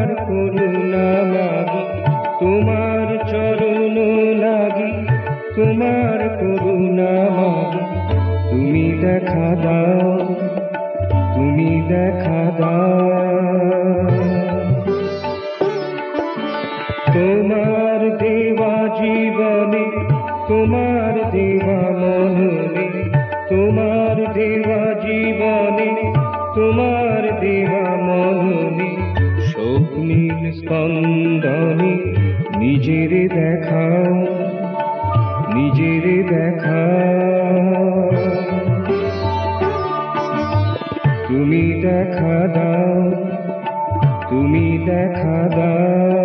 করুণা লাগি, তোমার চরণ লাগি, তোমার করুণা লাগি। তুমি দেখা দাও, তুমি দেখা দাও। তোমার দেওয়া জীবনে, তোমার দেওয়া মননে, তোমার দেওয়া জীবনে, তোমার দেওয়া মননে, স্বপ্নের স্পন্দনে নিজের দেখাও, নিজের দেখাও। তুমি দেখা দাও, তুমি দেখা দাও।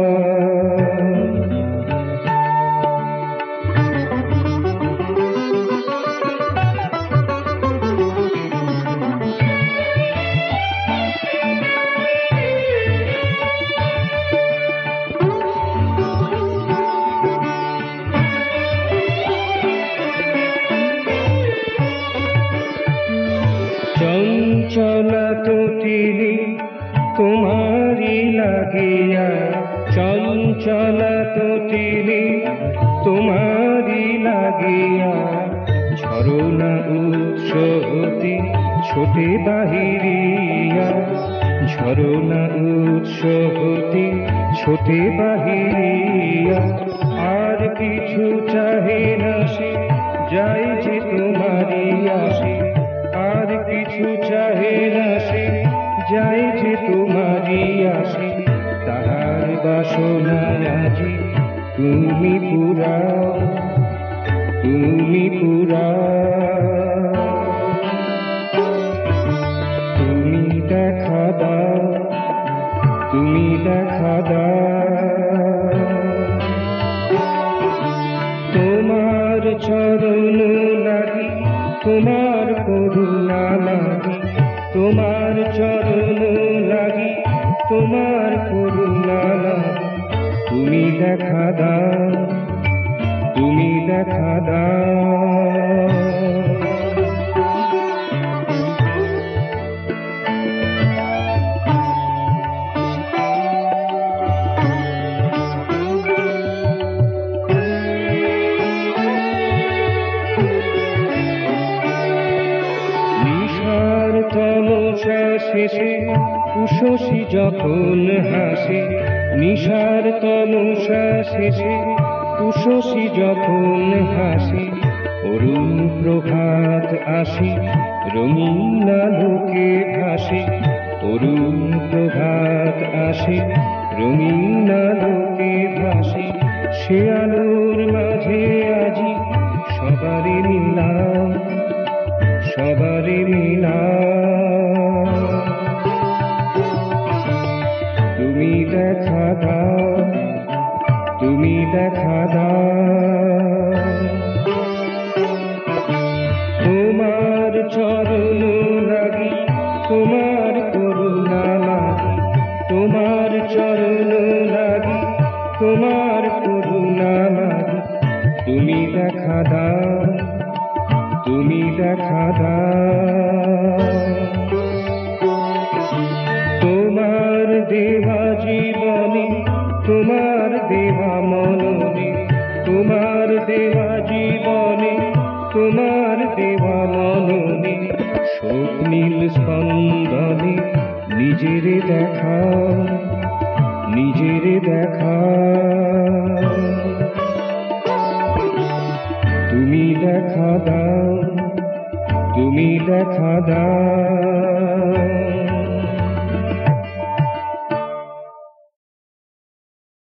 চঞ্চলা তটিনী তোমারি লাগিয়া, চঞ্চলা তটিনী তোমারি লাগিয়া, ঝরনা উৎস হতে ছোটে বাহিরিয়া, ঝরনা উৎস হতে ছোটে বাহিরিয়া। আর কিছু চাহে না সে, যাই যে তোমারি আসে, আর কিছু চাহে না সে, যাই যে তোমারি আসে। তাহার বাসনা আজি তুমি পুরাও, তুমি পুরাও। তুমি দেখা দাও, তুমি দেখা দাও। তোমার চরণ লাগি, তোমার করুণা লাগি, তোমার চরণ লাগি, তোমার করুণা লাগি। তুমি দেখা দাও, তুমি দেখা দাও। তমসা শেষে উষসী যখন হাসে, নিশার তমসা শেষে উষসী যখন হাসে। অরুণ প্রভাত আসে, রঙিন আলোকে ভাসে, অরুণ প্রভাত আসে, রঙিন আলোকে ভাসে। সে আলোর মাঝে আজি সবারে মিলাও, সবারে মিলাও। তুমি দেখা দাও, তুমি দেখা দাও। তোমার চরণ লাগি, তোমার করুণা লাগি, তোমার চরণ লাগি, তোমার করুণা লাগি। তুমি দেখা দাও, তুমি দেখা দাও। তোমার দেওয়া জীবনে, তোমার দেওয়া মননে, তোমার দেওয়া জীবনে, তোমার দেওয়া মননে, স্বপ্নীল স্পন্দনে নিজের দেখাও, নিজের দেখাও। তুমি দেখা দাও, তুমি দেখা দাও।